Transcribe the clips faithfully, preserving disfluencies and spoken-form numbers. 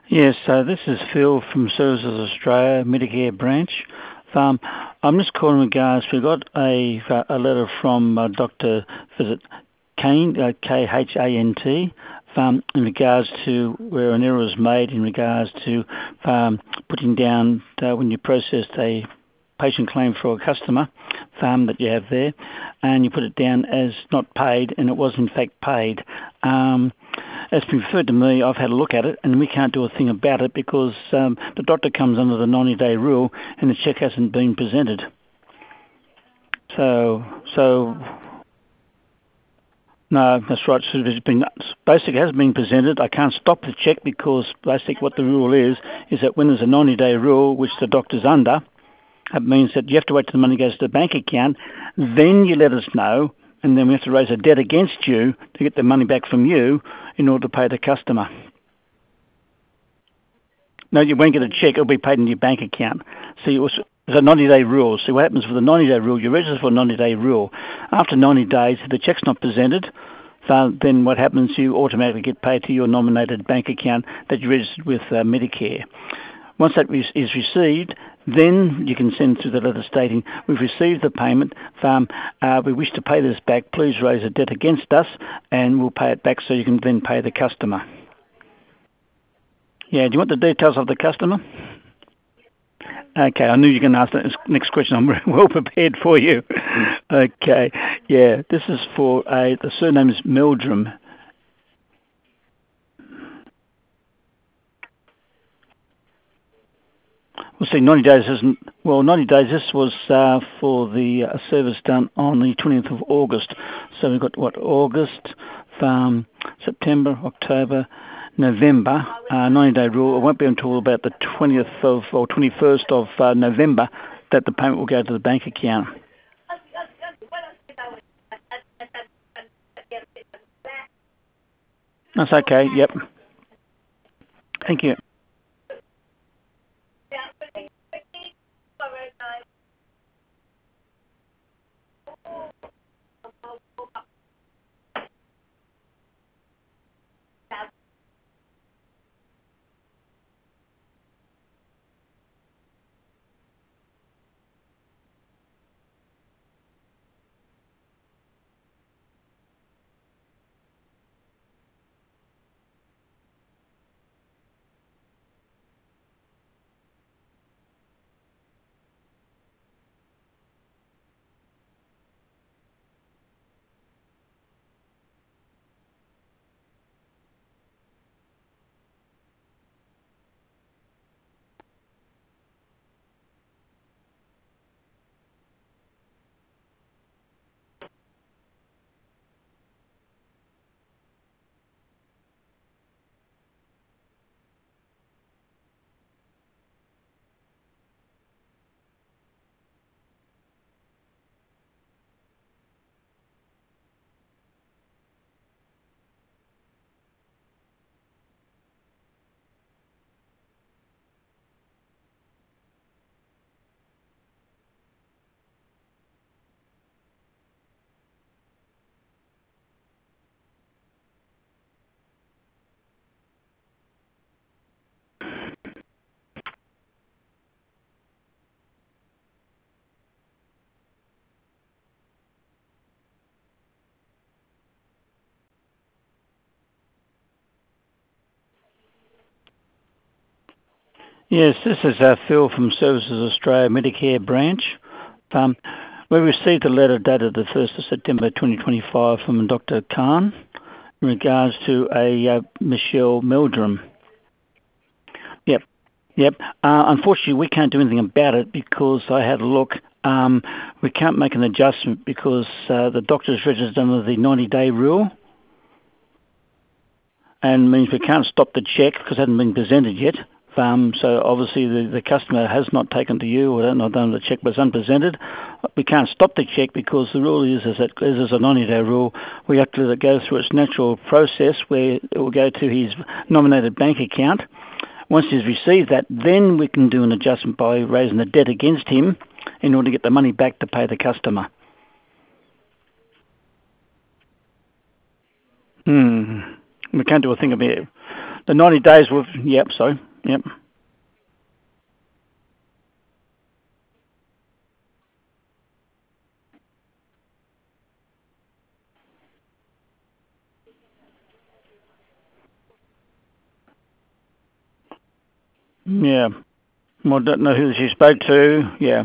Yes, so this is Phil from Services Australia, Medicare branch. Um, I'm just calling in regards, we got a, a letter from uh, Doctor Visit Kane, uh, K H A N T, um, in regards to where an error was made in regards to um, putting down uh, when you processed a patient claim for a customer um, that you have there, and you put it down as not paid, and it was in fact paid. Um, It's been referred to me. I've had a look at it, and we can't do a thing about it because um, the doctor comes under the ninety-day rule, and the cheque hasn't been presented. So, so no, that's right. So it's been basically it has been presented. I can't stop the cheque because basically what the rule is is that when there's a ninety-day rule, which the doctor's under, it means that you have to wait till the money goes to the bank account, then you let us know, and then we have to raise a debt against you to get the money back from you in order to pay the customer. No, you won't get a cheque. It'll be paid in your bank account. See, it was, it's a ninety-day rule. See, what happens with the ninety-day rule, you register for a ninety-day rule. After ninety days, if the cheque's not presented, so then what happens, you automatically get paid to your nominated bank account that you registered with uh, Medicare. Once that is received, then you can send through the letter stating, we've received the payment, um, uh, we wish to pay this back, please raise a debt against us, and we'll pay it back so you can then pay the customer. Yeah, do you want the details of the customer? Okay, I knew you were going to ask that next question. I'm well prepared for you. Okay, yeah, this is for a, the surname is Meldrum. Well, see, ninety days isn't, well, ninety days, this was uh, for the uh, service done on the twentieth of August. So we've got, what, August, um, September, October, November, uh, ninety-day rule. It won't be until about the twentieth of, or twenty-first of uh, November that the payment will go to the bank account. That's okay, yep. Thank you. Yes, this is uh, Phil from Services Australia Medicare branch. Um, we received a letter dated the first of September twenty twenty-five from Doctor Khan in regards to a uh, Michelle Meldrum. Yep, yep. Uh, unfortunately, we can't do anything about it because I had a look. Um, we can't make an adjustment because uh, the doctor's registered under the ninety-day rule, and means we can't stop the cheque because it hasn't been presented yet. Um, so obviously the, the customer has not taken to you, or not done the cheque was unpresented. We can't stop the cheque because the rule is, is that this is a ninety-day rule. We have to let it go through its natural process where it will go to his nominated bank account. Once he's received that, then we can do an adjustment by raising the debt against him in order to get the money back to pay the customer. Hmm. We can't do a thing about it. the ninety days with, yep, sorry, yep. Yeah. Well, I don't know who she spoke to. Yeah.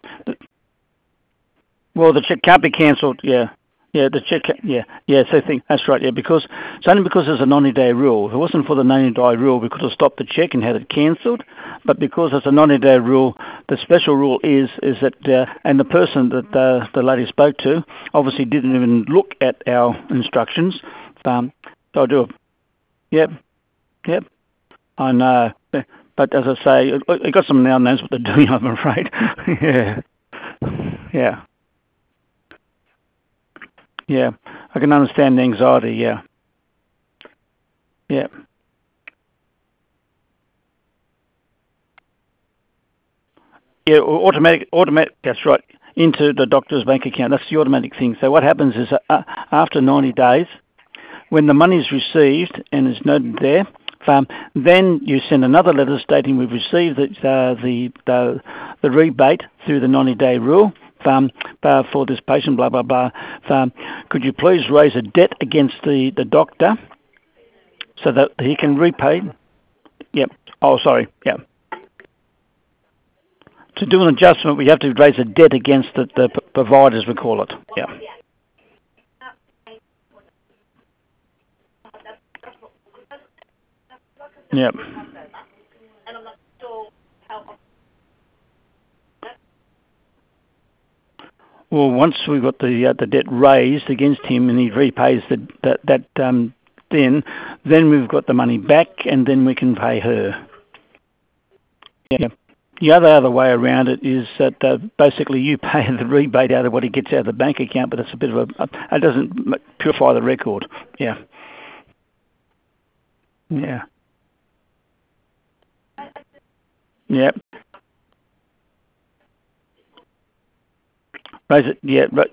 Well, the check can't be cancelled. Yeah. Yeah, the check. Yeah, yeah. So I think that's right. Yeah, because it's only because there's a ninety-day rule. If it wasn't for the ninety-day rule, we could have stopped the check and had it cancelled. But because it's a ninety-day rule, the special rule is is that uh, and the person that uh, the lady spoke to obviously didn't even look at our instructions. Um, so I do. Yep, yep. I know. But as I say, it, it got some now knows what they're doing. I'm afraid. yeah, yeah, yeah. I can understand the anxiety. Yeah, yeah. Yeah, automatic, automatic. That's right. Into the doctor's bank account. That's the automatic thing. So what happens is, uh, after ninety days, when the money is received and is noted there, um, then you send another letter stating we've received the uh, the, the the rebate through the ninety-day rule. Um, uh, for this patient, blah blah blah. Um, could you please raise a debt against the, the doctor so that he can repay? Yep. Oh, sorry. Yep. To do an adjustment, we have to raise a debt against the, the providers, we call it. Yeah. Yep. Well, once we've got the uh, the debt raised against him and he repays the, that that um then then we've got the money back and then we can pay her. Yeah. The other other way around it is that uh, basically you pay the rebate out of what he gets out of the bank account, but it's a bit of a, it doesn't purify the record. Yeah. Yeah. Yep. Raise it. Yeah. Right.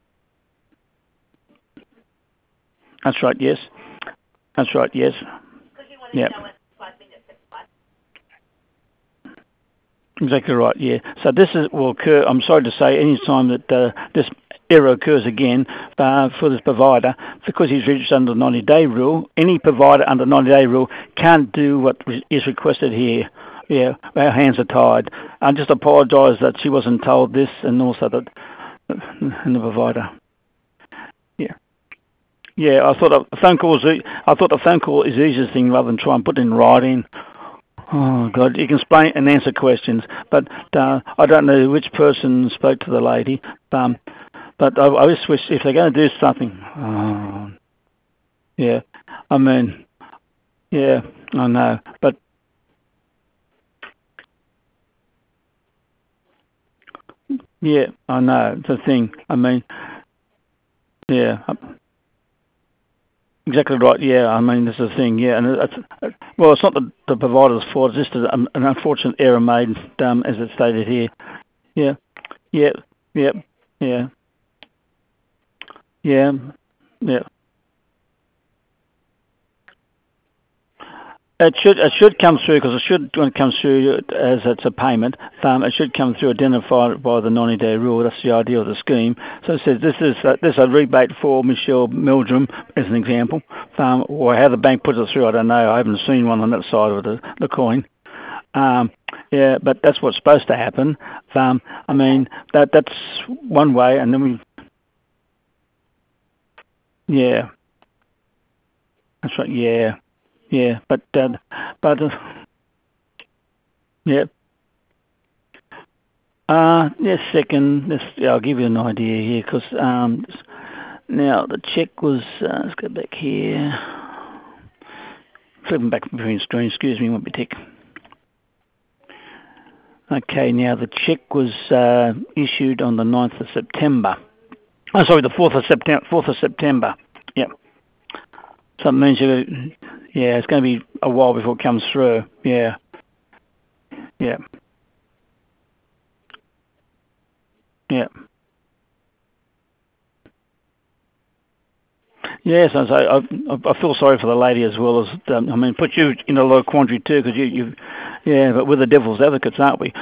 That's right. Yes. That's right. Yes. Yep. Exactly right, yeah. So this is, will occur, I'm sorry to say, any time that uh, this error occurs again uh, for this provider, because he's registered under the ninety-day rule, any provider under the ninety-day rule can't do what is requested here. Yeah, our hands are tied. I just apologise that she wasn't told this and also that and the provider. Yeah. Yeah, I thought a phone call is, I thought a phone call is the easiest thing rather than try and put it in writing. Oh God, you can explain and answer questions, but uh, I don't know which person spoke to the lady. Um, but I, I just wish if they're going to do something. Oh, yeah, I mean, yeah, I know, but yeah, I know. It's a thing. I mean, yeah, exactly right. Yeah, I mean, this is a thing. Yeah, and it's, well, it's not the, the provider's fault. It's just a, an unfortunate error made, um, as it's stated here. Yeah, yeah, yeah, yeah, yeah, yeah. It should it should come through because it should when it comes through as it's a payment. Um, it should come through identified by the ninety-day rule. That's the idea of the scheme. So it says this is a, this is a rebate for Michelle Meldrum as an example. Um, or how the bank puts it through, I don't know. I haven't seen one on that side of the the coin. Um, yeah, but that's what's supposed to happen. Um, I mean that that's one way, and then we yeah, that's right. Yeah, yeah, but uh, but uh, yeah. Uh, yes, second, this, yeah, I'll give you an idea here, because um, now the check was, uh, let's go back here, flipping back between screens, excuse me, won't be tick. Okay, now the check was uh, issued on the ninth of September. Oh, sorry, the fourth of September, fourth of September, yep. So it means, you, yeah, it's going to be a while before it comes through, yeah, yeah, yeah. Yes, I, say, I, I feel sorry for the lady as well as, um, I mean, put you in a low quandary too, because you, you, yeah, but we're the devil's advocates, aren't we?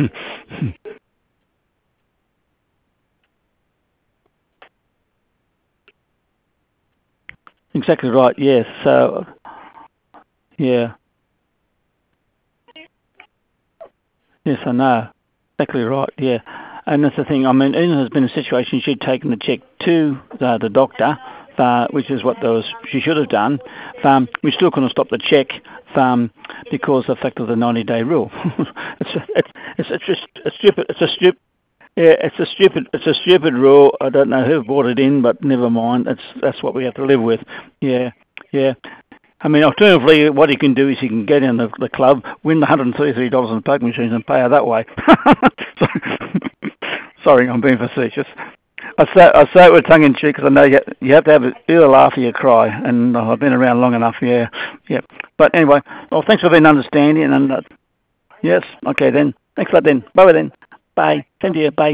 Exactly right, yes. So, yeah, yes, I know. Exactly right, yeah. And that's the thing, I mean, Una has been in a situation she'd taken the cheque to uh, the doctor, uh, which is what those she should have done. Um, we still couldn't stop the cheque um, because of the fact of the ninety-day rule. it's, a, it's, it's, it's just a stupid, it's a stupid, yeah, it's a stupid, it's a stupid rule. I don't know who brought it in, but never mind. That's that's what we have to live with. Yeah, yeah. I mean, alternatively, what he can do is he can get in the, the club, win the one hundred thirty-three dollars in the poker machines, and pay her that way. Sorry, I'm being facetious. I say, I say it with tongue in cheek because I know you, you have to have either laugh or you cry, and I've been around long enough. Yeah, yeah. But anyway, well, thanks for being understanding, and uh, yes, okay then. Thanks a lot then. Bye then. Bye. Same to you. Bye.